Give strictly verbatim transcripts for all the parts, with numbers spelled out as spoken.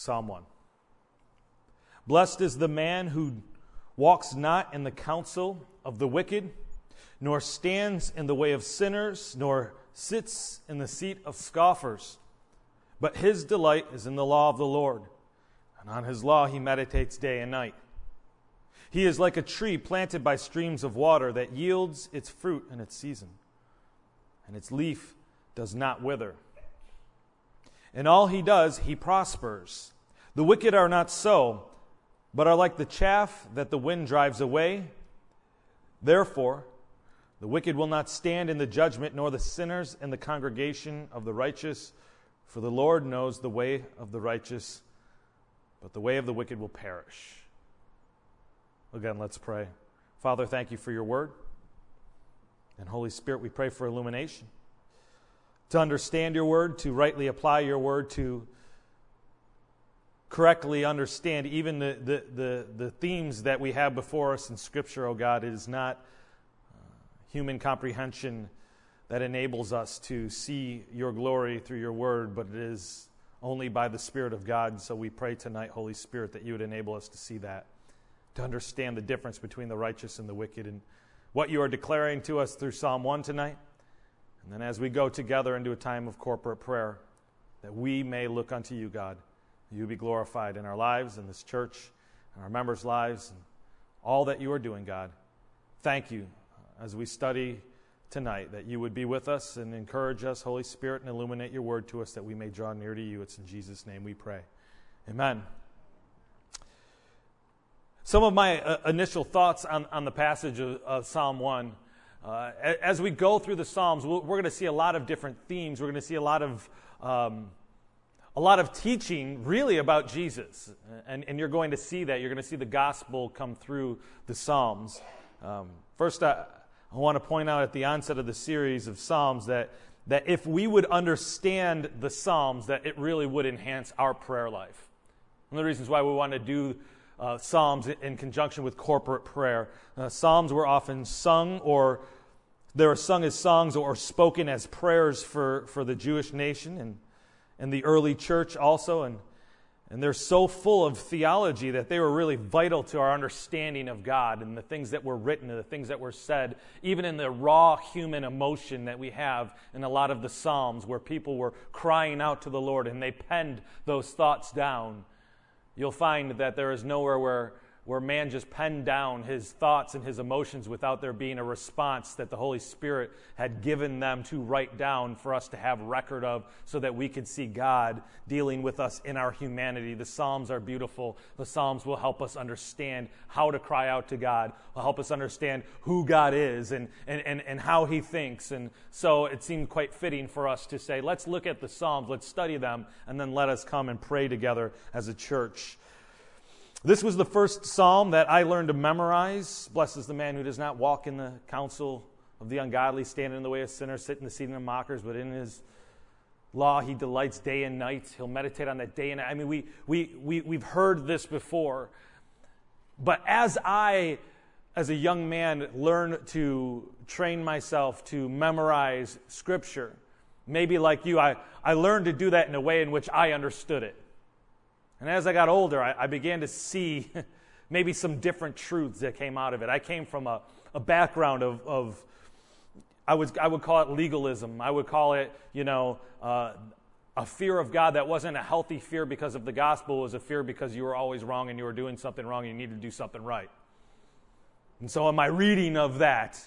Psalm one. Blessed is the man who walks not in the counsel of the wicked, nor stands in the way of sinners, nor sits in the seat of scoffers. But his delight is in the law of the Lord, and on his law he meditates day and night. He is like a tree planted by streams of water that yields its fruit in its season, and its leaf does not wither. In all he does, he prospers. The wicked are not so, but are like the chaff that the wind drives away. Therefore, the wicked will not stand in the judgment, nor the sinners in the congregation of the righteous. For the Lord knows the way of the righteous, but the way of the wicked will perish. Again, let's pray. Father, thank you for your word. And Holy Spirit, we pray for illumination, to understand your word, to rightly apply your word, to correctly understand even the, the, the, the themes that we have before us in Scripture, oh God. It is not uh, human comprehension that enables us to see your glory through your word, but it is only by the Spirit of God. So we pray tonight, Holy Spirit, that you would enable us to see that, to understand the difference between the righteous and the wicked, and what you are declaring to us through Psalm one tonight. And then as we go together into a time of corporate prayer, that we may look unto you, God. You be glorified in our lives, in this church, in our members' lives, and all that you are doing, God. Thank you as we study tonight, that you would be with us and encourage us, Holy Spirit, and illuminate your word to us that we may draw near to you. It's in Jesus' name we pray. Amen. Some of my uh, initial thoughts on, on the passage of, of Psalm one. Uh, as we go through the Psalms, we're going to see a lot of different themes. We're going to see a lot of um, a lot of teaching, really, about Jesus. And, and you're going to see that. You're going to see the gospel come through the Psalms. Um, first, I, I want to point out at the onset of the series of Psalms that, that if we would understand the Psalms, that it really would enhance our prayer life. One of the reasons why we want to do uh, Psalms in conjunction with corporate prayer. Uh, Psalms were often sung, or they were sung as songs or spoken as prayers for, for the Jewish nation and, and the early church also. And, and they're so full of theology that they were really vital to our understanding of God and the things that were written and the things that were said, even in the raw human emotion that we have in a lot of the Psalms where people were crying out to the Lord and they penned those thoughts down. You'll find that there is nowhere where where man just penned down his thoughts and his emotions without there being a response that the Holy Spirit had given them to write down for us to have record of, so that we could see God dealing with us in our humanity. The Psalms are beautiful. The Psalms will help us understand how to cry out to God, will help us understand who God is and, and, and, and how he thinks. And so it seemed quite fitting for us to say, let's look at the Psalms, let's study them, and then let us come and pray together as a church. This was the first psalm that I learned to memorize. Blessed is the man who does not walk in the counsel of the ungodly, stand in the way of sinners, sit in the seat of the mockers, but in his law he delights day and night. He'll meditate on that day and night. I mean, we, we, we, we've heard this before. But as I, as a young man, learned to train myself to memorize Scripture, maybe like you, I, I learned to do that in a way in which I understood it. And as I got older, I, I began to see maybe some different truths that came out of it. I came from a, a background of, of I, was, I would call it legalism. I would call it, you know, uh, a fear of God that wasn't a healthy fear because of the gospel. It was a fear because you were always wrong and you were doing something wrong and you needed to do something right. And so in my reading of that,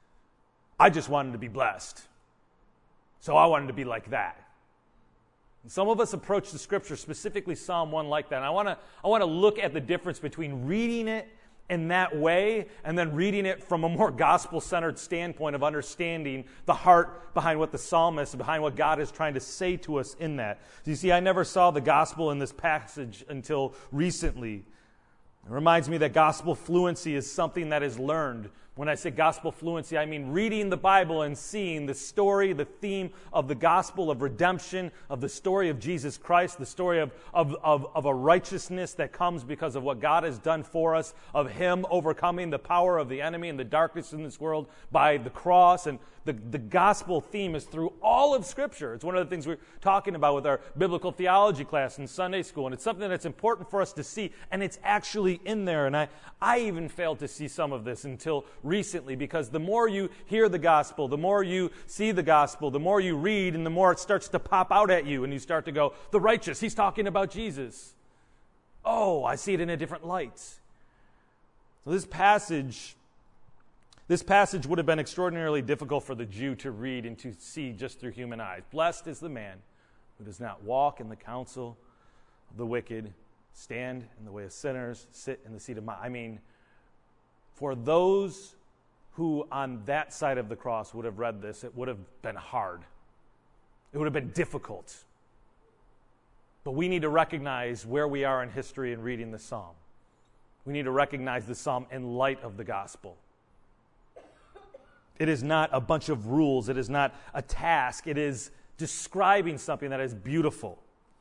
I just wanted to be blessed. So I wanted to be like that. Some of us approach the Scripture, specifically Psalm one, like that. And I want to I want to look at the difference between reading it in that way and then reading it from a more gospel-centered standpoint of understanding the heart behind what the psalmist, behind what God is trying to say to us in that. You see, I never saw the gospel in this passage until recently. It reminds me that gospel fluency is something that is learned. When I say gospel fluency, I mean reading the Bible and seeing the story, the theme of the gospel of redemption, of the story of Jesus Christ, the story of, of, of, of a righteousness that comes because of what God has done for us, of Him overcoming the power of the enemy and the darkness in this world by the cross. And the, the gospel theme is through all of Scripture. It's one of the things we're talking about with our biblical theology class in Sunday school, and it's something that's important for us to see, and it's actually in there. And I, I even failed to see some of this until recently, because the more you hear the gospel, the more you see the gospel, the more you read, and the more it starts to pop out at you, and you start to go, the righteous, he's talking about Jesus. Oh, I see it in a different light. So this passage, this passage would have been extraordinarily difficult for the Jew to read and to see just through human eyes. Blessed is the man who does not walk in the counsel of the wicked, stand in the way of sinners, sit in the seat of my... I mean, for those who on that side of the cross would have read this, it would have been hard. It would have been difficult. But we need to recognize where we are in history in reading the psalm. We need to recognize the psalm in light of the gospel. It is not a bunch of rules. It is not a task. It is describing something that is beautiful.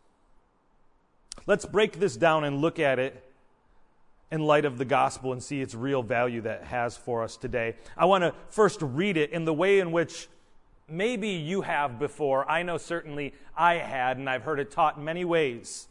Let's break this down and look at it in light of the gospel and see its real value that it has for us today. I want to first read it in the way in which maybe you have before. I know certainly I had, and I've heard it taught in many ways.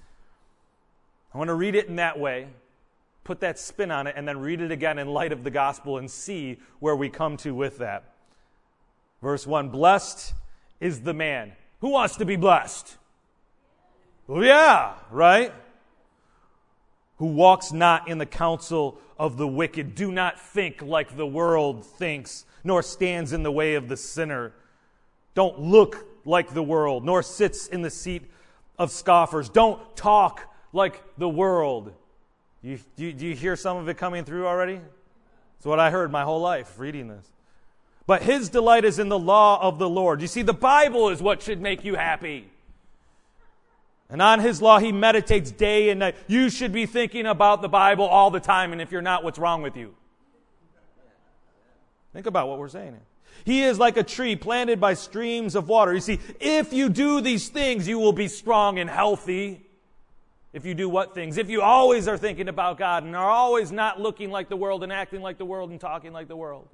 I want to read it in that way, put that spin on it, and then read it again in light of the gospel and see where we come to with that. Verse one, blessed is the man. Who wants to be blessed? Well, yeah, right? Who walks not in the counsel of the wicked. Do not think like the world thinks, nor stands in the way of the sinner. Don't look like the world, nor sits in the seat of scoffers. Don't talk like the world. You, do, you, do you hear some of it coming through already? It's what I heard my whole life reading this. But his delight is in the law of the Lord. You see, the Bible is what should make you happy. And on his law, he meditates day and night. You should be thinking about the Bible all the time, and if you're not, what's wrong with you? Think about what we're saying here. He is like a tree planted by streams of water. You see, if you do these things, you will be strong and healthy. If you do what things? If you always are thinking about God and are always not looking like the world and acting like the world and talking like the world.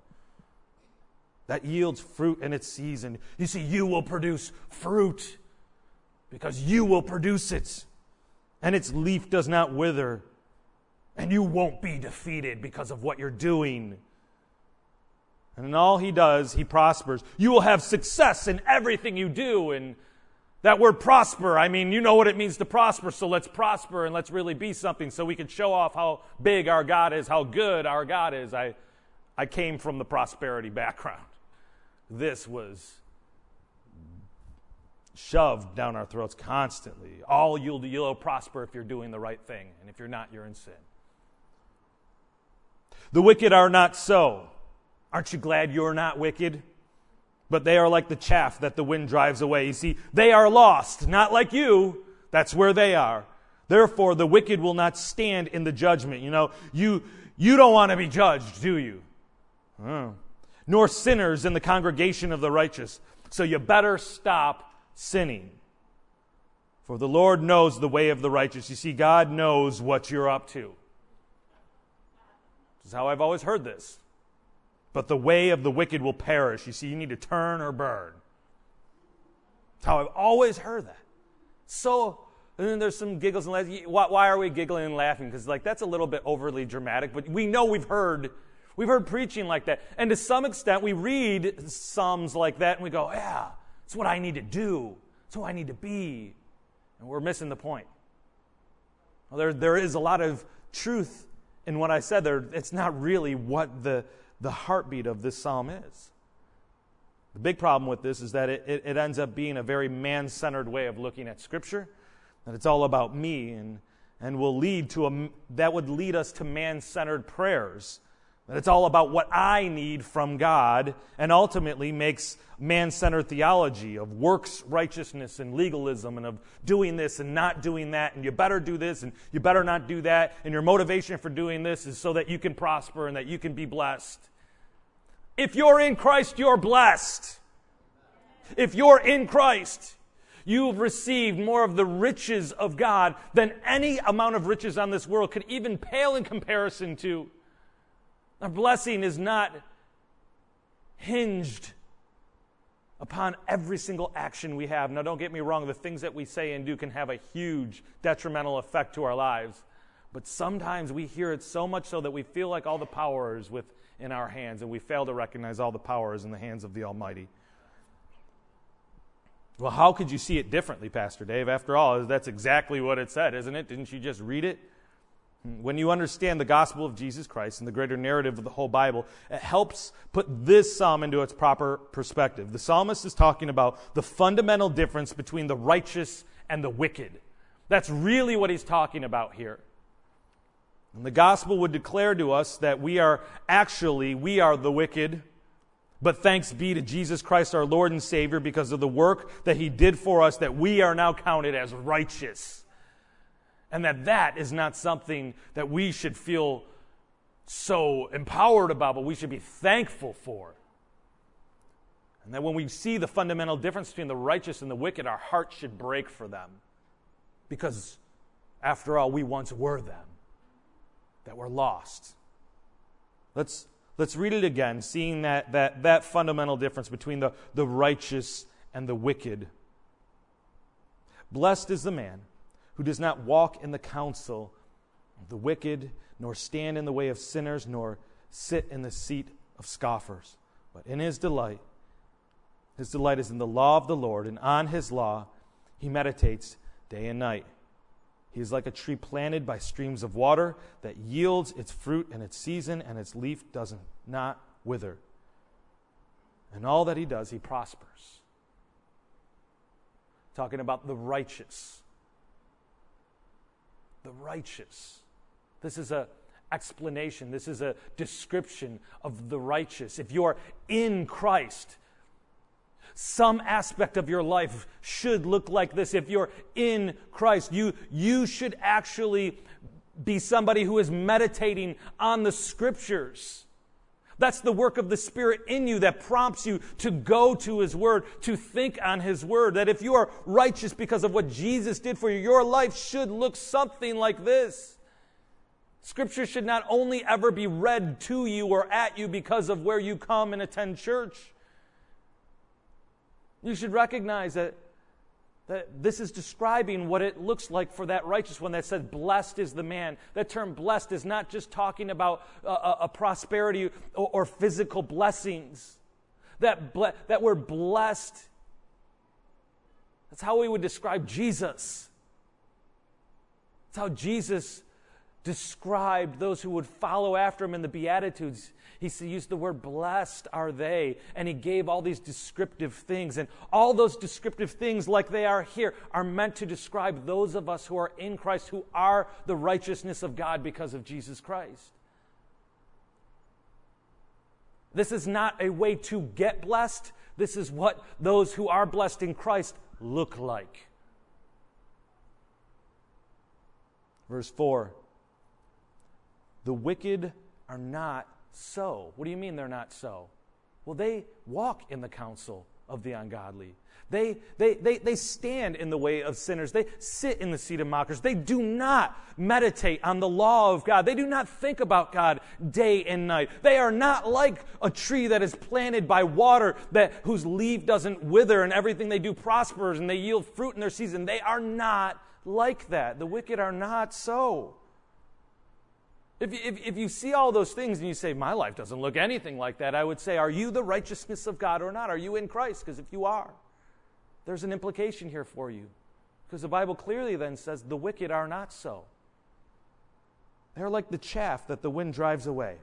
That yields fruit in its season. You see, you will produce fruit because you will produce it. And its leaf does not wither. And you won't be defeated because of what you're doing. And in all he does, he prospers. You will have success in everything you do. And that word prosper, I mean, you know what it means to prosper, so let's prosper and let's really be something so we can show off how big our God is, how good our God is. I, I came from the prosperity background. This was shoved down our throats constantly. All you'll, you'll prosper if you're doing the right thing, and if you're not, you're in sin. The wicked are not so. Aren't you glad you're not wicked? But they are like the chaff that the wind drives away. You see, they are lost, not like you. That's where they are. Therefore, the wicked will not stand in the judgment. You know, you you don't want to be judged, do you? Oh. Nor sinners in the congregation of the righteous. So you better stop sinning. For the Lord knows the way of the righteous. You see, God knows what you're up to. This is how I've always heard this. But the way of the wicked will perish. You see, you need to turn or burn. That's how I've always heard that. So, and then there's some giggles and laughs. Why, why are we giggling and laughing? Because like that's a little bit overly dramatic. But we know we've heard, we've heard preaching like that. And to some extent, we read Psalms like that and we go, yeah, it's what I need to do. It's who I need to be. And we're missing the point. Well, there, there is a lot of truth in what I said there. It's not really what the the heartbeat of this psalm is. The big problem with this is that it, it, it ends up being a very man-centered way of looking at Scripture, that it's all about me, and, and will lead to a, that would lead us to man-centered prayers, that it's all about what I need from God, and ultimately makes man-centered theology of works righteousness and legalism and of doing this and not doing that, and you better do this and you better not do that, and your motivation for doing this is so that you can prosper and that you can be blessed. If you're in Christ, you're blessed. If you're in Christ, you've received more of the riches of God than any amount of riches on this world could even pale in comparison to. Our blessing is not hinged upon every single action we have. Now, don't get me wrong, the things that we say and do can have a huge detrimental effect to our lives. But sometimes we hear it so much so that we feel like all the power is within our hands, and we fail to recognize all the power is in the hands of the Almighty. Well, how could you see it differently, Pastor Dave? After all, that's exactly what it said, isn't it? Didn't you just read it? When you understand the gospel of Jesus Christ and the greater narrative of the whole Bible, it helps put this psalm into its proper perspective. The psalmist is talking about the fundamental difference between the righteous and the wicked. That's really what he's talking about here. And the gospel would declare to us that we are actually, we are the wicked, but thanks be to Jesus Christ our Lord and Savior because of the work that He did for us, that we are now counted as righteous. And that that is not something that we should feel so empowered about, but we should be thankful for. And that when we see the fundamental difference between the righteous and the wicked, our hearts should break for them. Because, after all, we once were them, that were lost. Let's let's read it again, seeing that that, that fundamental difference between the, the righteous and the wicked. Blessed is the man who does not walk in the counsel of the wicked, nor stand in the way of sinners, nor sit in the seat of scoffers. But in his delight, his delight is in the law of the Lord, and on his law he meditates day and night. He is like a tree planted by streams of water that yields its fruit in its season, and its leaf does not wither. And all that he does, he prospers. Talking about the righteous. The righteous. This is an explanation. This is a description of the righteous. If you're in Christ, some aspect of your life should look like this. If you're in Christ, you, you should actually be somebody who is meditating on the Scriptures. That's the work of the Spirit in you that prompts you to go to His Word, to think on His Word. That if you are righteous because of what Jesus did for you, your life should look something like this. Scripture should not only ever be read to you or at you because of where you come and attend church. You should recognize that, that this is describing what it looks like for that righteous one that said, blessed is the man. That term blessed is not just talking about a, a, a prosperity or, or physical blessings. That, ble- that we're blessed, that's how we would describe Jesus. That's how Jesus described those who would follow after Him in the Beatitudes. He used the word blessed are they, and He gave all these descriptive things. And all those descriptive things, like they are here, are meant to describe those of us who are in Christ, who are the righteousness of God because of Jesus Christ. This is not a way to get blessed. This is what those who are blessed in Christ look like. Verse four. The wicked are not so. What do you mean they're not so? Well, they walk in the counsel of the ungodly. They, they, they, they stand in the way of sinners. They sit in the seat of mockers. They do not meditate on the law of God. They do not think about God day and night. They are not like a tree that is planted by water, that whose leaf doesn't wither and everything they do prospers and they yield fruit in their season. They are not like that. The wicked are not so. If, if, if you see all those things and you say, my life doesn't look anything like that, I would say, are you the righteousness of God or not? Are you in Christ? Because if you are, there's an implication here for you. Because the Bible clearly then says the wicked are not so. They're like the chaff that the wind drives away.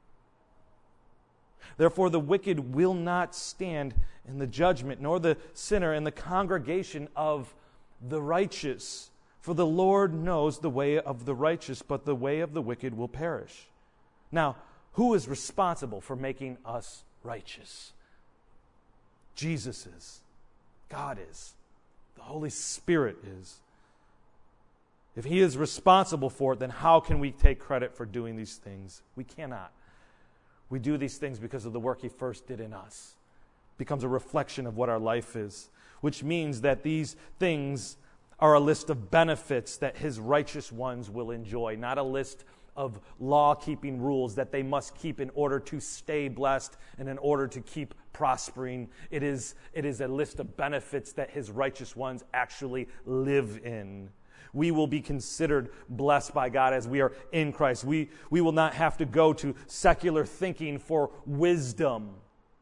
Therefore the wicked will not stand in the judgment, nor the sinner in the congregation of the righteous. For the Lord knows the way of the righteous, but the way of the wicked will perish. Now, who is responsible for making us righteous? Jesus is. God is. The Holy Spirit is. If He is responsible for it, then how can we take credit for doing these things? We cannot. We do these things because of the work he first did in us. It becomes a reflection of what our life is, which means that these things are a list of benefits that his righteous ones will enjoy, not a list of law-keeping rules that they must keep in order to stay blessed and in order to keep prospering. It is, it is a list of benefits that his righteous ones actually live in. We will be considered blessed by God as we are in Christ. We, we will not have to go to secular thinking for wisdom.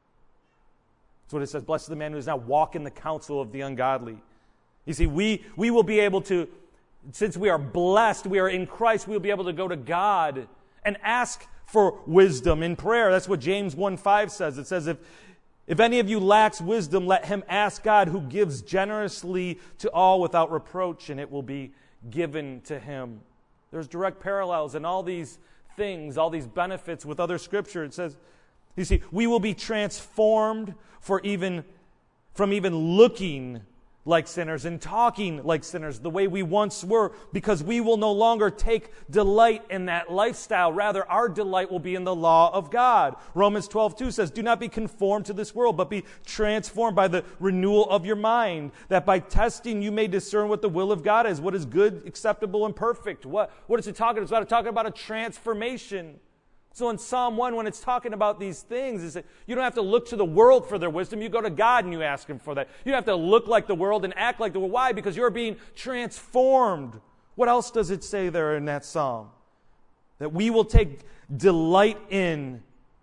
That's what it says. Blessed is the man who does not walk in the counsel of the ungodly. You see, we, we will be able to, since we are blessed, we are in Christ, we will be able to go to God and ask for wisdom in prayer. That's what James one five says. It says, if, if any of you lacks wisdom, let him ask God, who gives generously to all without reproach, and it will be given to him. There's direct parallels in all these things, all these benefits with other scripture. It says, you see, we will be transformed for even from even looking like sinners and talking like sinners the way we once were, because we will no longer take delight in that lifestyle. Rather, our delight will be in the law of God. Romans twelve two says, do not be conformed to this world, but be transformed by the renewal of your mind, that by testing you may discern what the will of God is, what is good, acceptable, and perfect. What, what is it talking about? It's talking about a transformation. So in Psalm one, when it's talking about these things, is that you don't have to look to the world for their wisdom. You go to God and you ask him for that. You don't have to look like the world and act like the world. Why? Because you're being transformed. What else does it say there in that psalm? That we will take delight in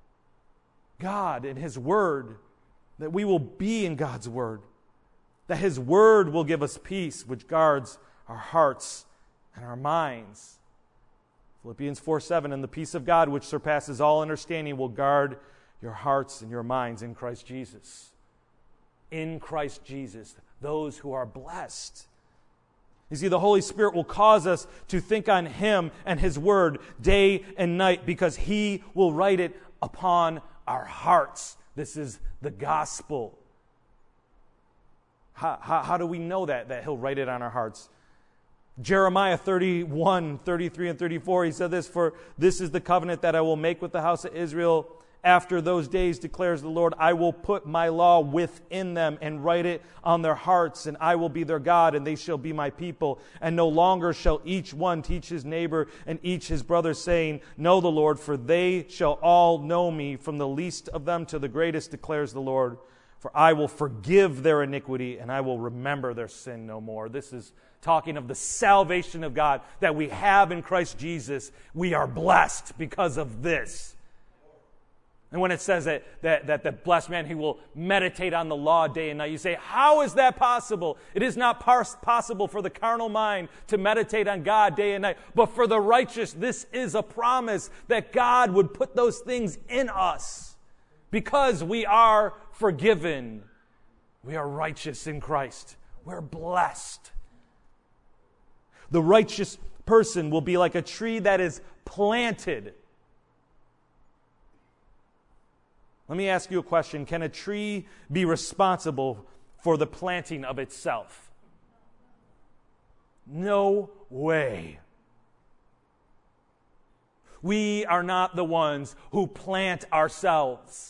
God and his word. That we will be in God's word. That his word will give us peace, which guards our hearts and our minds. Philippians four seven, and the peace of God, which surpasses all understanding, will guard your hearts and your minds in Christ Jesus. In Christ Jesus, those who are blessed. You see, the Holy Spirit will cause us to think on him and his word day and night, because he will write it upon our hearts. This is the gospel. How, how, how do we know that, that he'll write it on our hearts? Jeremiah thirty-one, thirty-three, and thirty-four, he said this, for this is the covenant that I will make with the house of Israel. After those days, declares the Lord, I will put my law within them and write it on their hearts, and I will be their God, and they shall be my people. And no longer shall each one teach his neighbor and each his brother, saying, know the Lord, for they shall all know me, from the least of them to the greatest, declares the Lord. For I will forgive their iniquity, and I will remember their sin no more. This is talking of the salvation of God that we have in Christ Jesus. We are blessed because of this. And when it says that, that, that the blessed man, he will meditate on the law day and night, you say, how is that possible? It is not pars- possible for the carnal mind to meditate on God day and night. But for the righteous, this is a promise that God would put those things in us because we are forgiven. We are righteous in Christ. We're blessed. The righteous person will be like a tree that is planted. Let me ask you a question. Can a tree be responsible for the planting of itself? No way. We are not the ones who plant ourselves.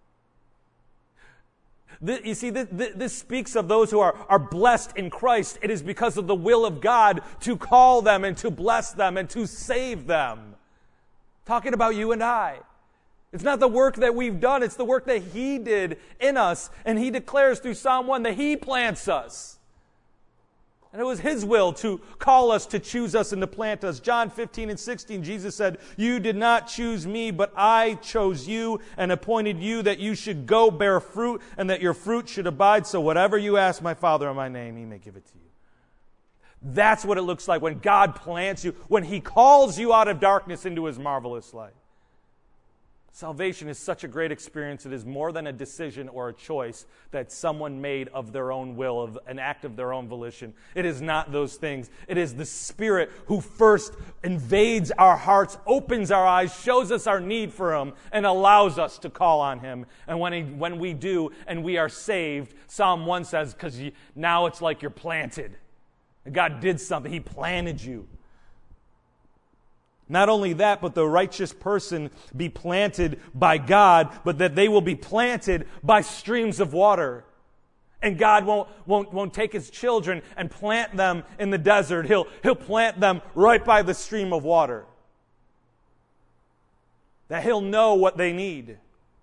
You see, this speaks of those who are, are blessed in Christ. It is because of the will of God to call them and to bless them and to save them. Talking about you and I. It's not the work that we've done. It's the work that he did in us. And he declares through Psalm one that he plants us. And it was his will to call us, to choose us, and to plant us. John fifteen and sixteen, Jesus said, you did not choose me, but I chose you and appointed you that you should go bear fruit and that your fruit should abide. So whatever you ask my Father in my name, he may give it to you. That's what it looks like when God plants you, when he calls you out of darkness into his marvelous light. Salvation is such a great experience. It is more than a decision or a choice that someone made of their own will, of an act of their own volition. It is not those things. It is the Spirit who first invades our hearts, opens our eyes, shows us our need for him, and allows us to call on him. And when, he, when we do and we are saved, Psalm one says, because now it's like you're planted. God did something. He planted you. Not only that, but the righteous person be planted by God, but that they will be planted by streams of water. And God won't, won't, won't take his children and plant them in the desert. He'll, he'll plant them right by the stream of water. That he'll know what they need.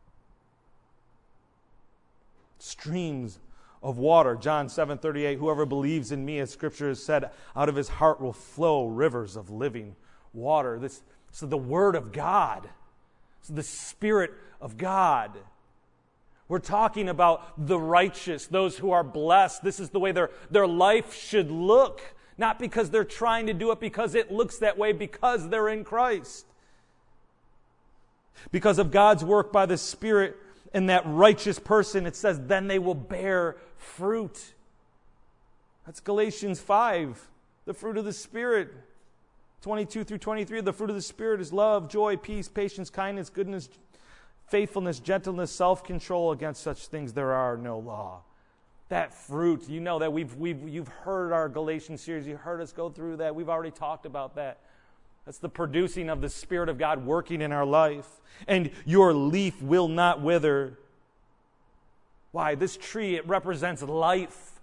Streams of water. John seven thirty-eight, whoever believes in me, as Scripture has said, out of his heart will flow rivers of living water. This, so the Word of God. So the Spirit of God. We're talking about the righteous, those who are blessed. This is the way their, their life should look. Not because they're trying to do it, because it looks that way, because they're in Christ. Because of God's work by the Spirit in that righteous person, it says, then they will bear fruit. That's Galatians five, the fruit of the Spirit. twenty-two through twenty-three, the fruit of the Spirit is love, joy, peace, patience, kindness, goodness, faithfulness, gentleness, self-control. Against such things there are no law. That fruit, you know that we've we've you've heard our Galatians series. You heard us go through that. We've already talked about that. That's the producing of the Spirit of God working in our life. And your leaf will not wither. Why? This tree, it represents life.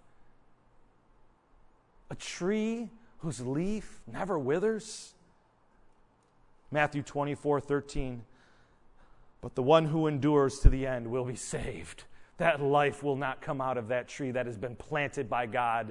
A tree whose leaf never withers. Matthew twenty-four thirteen. But the one who endures to the end will be saved. That life will not come out of that tree that has been planted by God.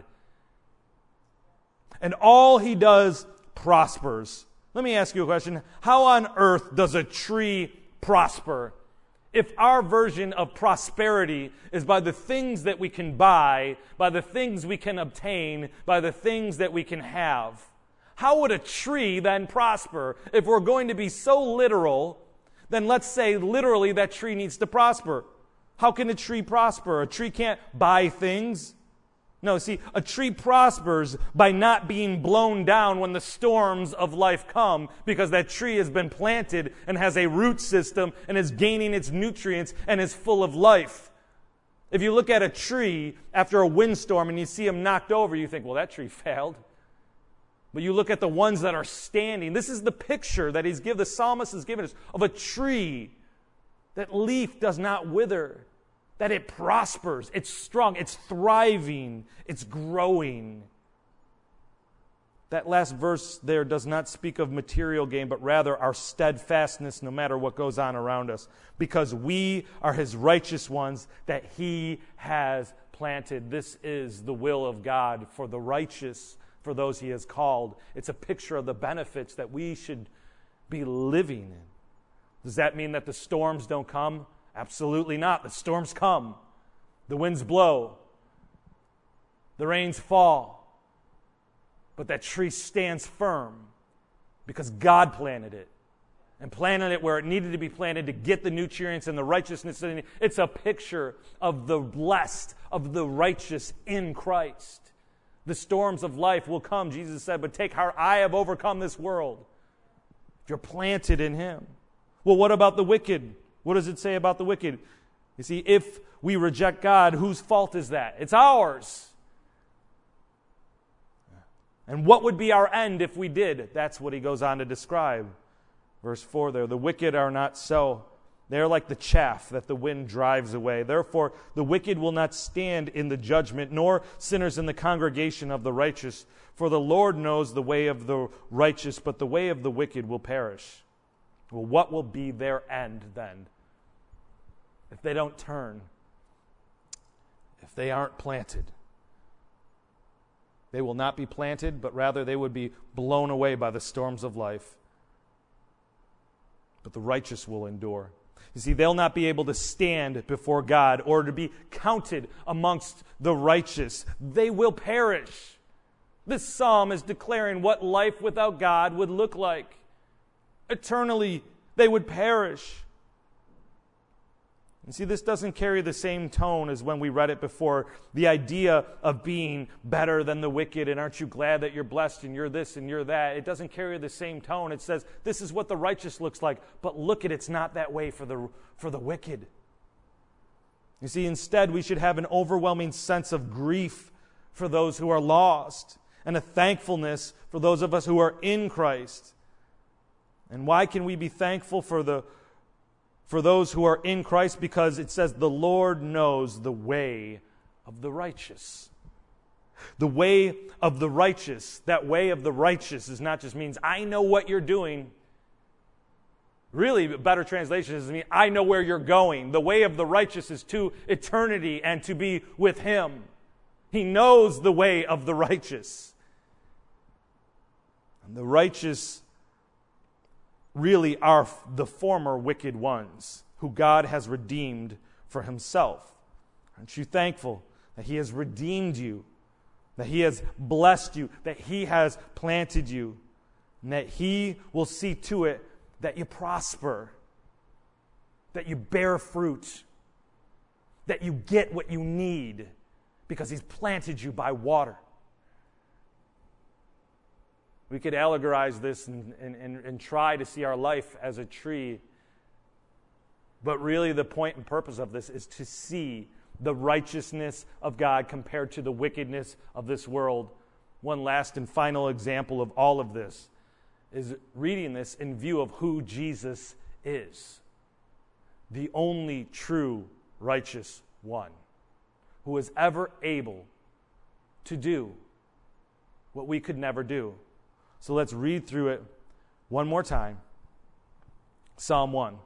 And all he does prospers. Let me ask you a question. How on earth does a tree prosper? If our version of prosperity is by the things that we can buy, by the things we can obtain, by the things that we can have, how would a tree then prosper? If we're going to be so literal, then let's say literally that tree needs to prosper. How can a tree prosper? A tree can't buy things. No, see, a tree prospers by not being blown down when the storms of life come, because that tree has been planted and has a root system and is gaining its nutrients and is full of life. If you look at a tree after a windstorm and you see them knocked over, you think, well, that tree failed. But you look at the ones that are standing. This is the picture that he's given, the psalmist has given us, of a tree. That leaf does not wither. That it prospers. It's strong. It's thriving. It's growing. That last verse there does not speak of material gain, but rather our steadfastness no matter what goes on around us. Because we are his righteous ones that he has planted. This is the will of God for the righteous, for those he has called. It's a picture of the benefits that we should be living in. Does that mean that the storms don't come? Absolutely not. The storms come. The winds blow. The rains fall. But that tree stands firm because God planted it. And planted it where it needed to be planted to get the nutrients and the righteousness. It's a picture of the blessed, of the righteous in Christ. The storms of life will come, Jesus said, but take heart, I have overcome this world. If you're planted in him. Well, what about the wicked? What does it say about the wicked? You see, if we reject God, whose fault is that? It's ours. And what would be our end if we did? That's what he goes on to describe. Verse four there, the wicked are not so. They are like the chaff that the wind drives away. Therefore, the wicked will not stand in the judgment, nor sinners in the congregation of the righteous. For the Lord knows the way of the righteous, but the way of the wicked will perish. Well, what will be their end then? If they don't turn, if they aren't planted. They will not be planted, but rather they would be blown away by the storms of life. But the righteous will endure. You see, they'll not be able to stand before God or to be counted amongst the righteous. They will perish. This psalm is declaring what life without God would look like. Eternally, they would perish. And see, this doesn't carry the same tone as when we read it before. The idea of being better than the wicked, and aren't you glad that you're blessed and you're this and you're that. It doesn't carry the same tone. It says, this is what the righteous looks like, but look at it's not that way for the, for the wicked. You see, instead, we should have an overwhelming sense of grief for those who are lost and a thankfulness for those of us who are in Christ. And why can we be thankful for the for those who are in Christ? Because it says the Lord knows the way of the righteous. The way of the righteous, that way of the righteous is not just means I know what you're doing. Really, a better translation is mean I know where you're going. The way of the righteous is to eternity and to be with Him. He knows the way of the righteous. And the righteous really are the former wicked ones who God has redeemed for Himself. Aren't you thankful that He has redeemed you, that He has blessed you, that He has planted you, and that He will see to it that you prosper, that you bear fruit, that you get what you need because He's planted you by water. We could allegorize this and, and, and, and try to see our life as a tree, but really the point and purpose of this is to see the righteousness of God compared to the wickedness of this world. One last and final example of all of this is reading this in view of who Jesus is. The only true righteous one who is ever able to do what we could never do. So let's read through it one more time. Psalm one.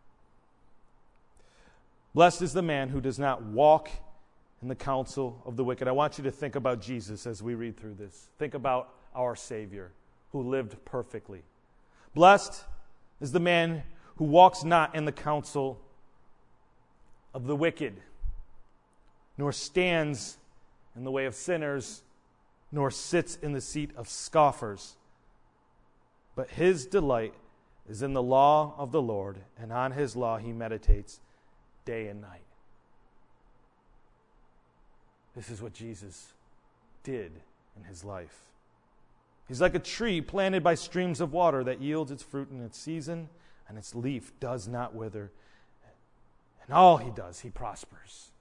Blessed is the man who does not walk in the counsel of the wicked. I want you to think about Jesus as we read through this. Think about our Savior who lived perfectly. Blessed is the man who walks not in the counsel of the wicked, nor stands in the way of sinners, nor sits in the seat of scoffers. But his delight is in the law of the Lord, and on His law he meditates day and night. This is what Jesus did in His life. He's like a tree planted by streams of water that yields its fruit in its season, and its leaf does not wither. And all He does, He prospers.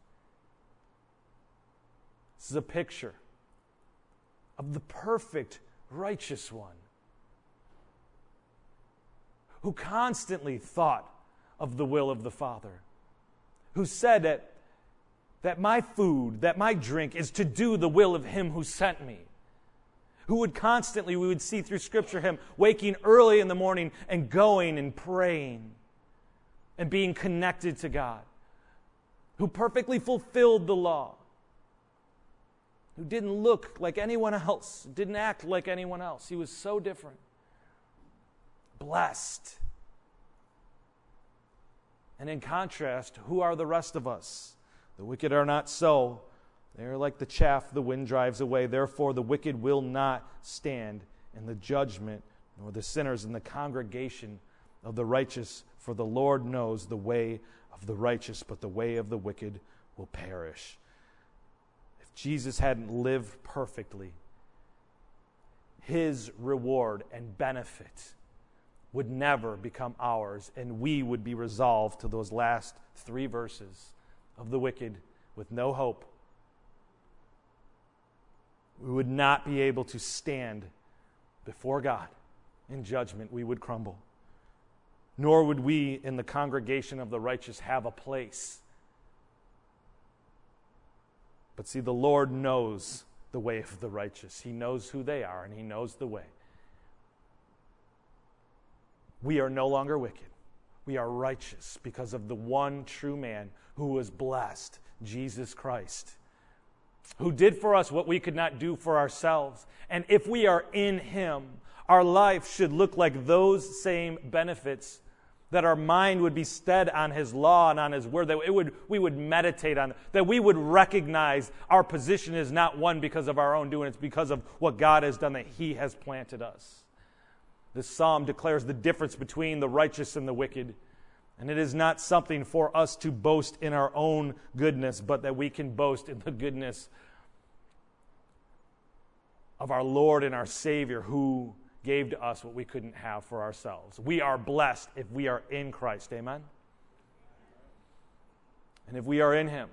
This is a picture of the perfect righteous one who constantly thought of the will of the Father, who said that, that my food, that my drink is to do the will of Him who sent me, who would constantly, we would see through Scripture, Him waking early in the morning and going and praying and being connected to God, who perfectly fulfilled the law, who didn't look like anyone else, didn't act like anyone else. He was so different. Blessed. And in contrast, who are the rest of us? The wicked are not so. They are like the chaff the wind drives away. Therefore, the wicked will not stand in the judgment, nor the sinners in the congregation of the righteous. For the Lord knows the way of the righteous, but the way of the wicked will perish. If Jesus hadn't lived perfectly, His reward and benefit would never become ours, and we would be resolved to those last three verses of the wicked with no hope. We would not be able to stand before God in judgment. We would crumble. Nor would we in the congregation of the righteous have a place. But see, the Lord knows the way of the righteous. He knows who they are, and He knows the way. We are no longer wicked. We are righteous because of the one true man who was blessed, Jesus Christ, who did for us what we could not do for ourselves. And if we are in Him, our life should look like those same benefits, that our mind would be stead on His law and on His word, that it would, we would meditate on, that we would recognize our position is not one because of our own doing, it's because of what God has done, that He has planted us. This psalm declares the difference between the righteous and the wicked. And it is not something for us to boast in our own goodness, but that we can boast in the goodness of our Lord and our Savior, who gave to us what we couldn't have for ourselves. We are blessed if we are in Christ. Amen? And if we are in Him,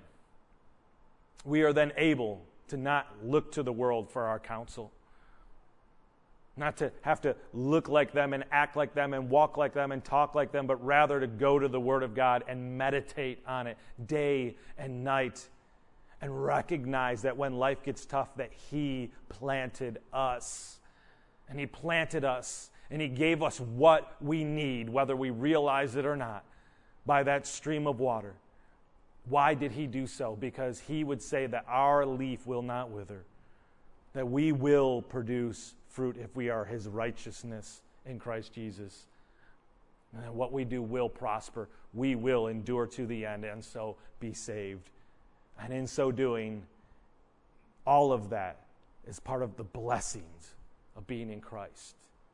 we are then able to not look to the world for our counsel, Not to have to look like them and act like them and walk like them and talk like them, but rather to go to the Word of God and meditate on it day and night and recognize that when life gets tough, that He planted us. And He planted us and He gave us what we need, whether we realize it or not, by that stream of water. Why did He do so? Because He would say that our leaf will not wither, that we will produce fruit if we are His righteousness in Christ Jesus. And that what we do will prosper. We will endure to the end and so be saved. And in so doing, all of that is part of the blessings of being in Christ.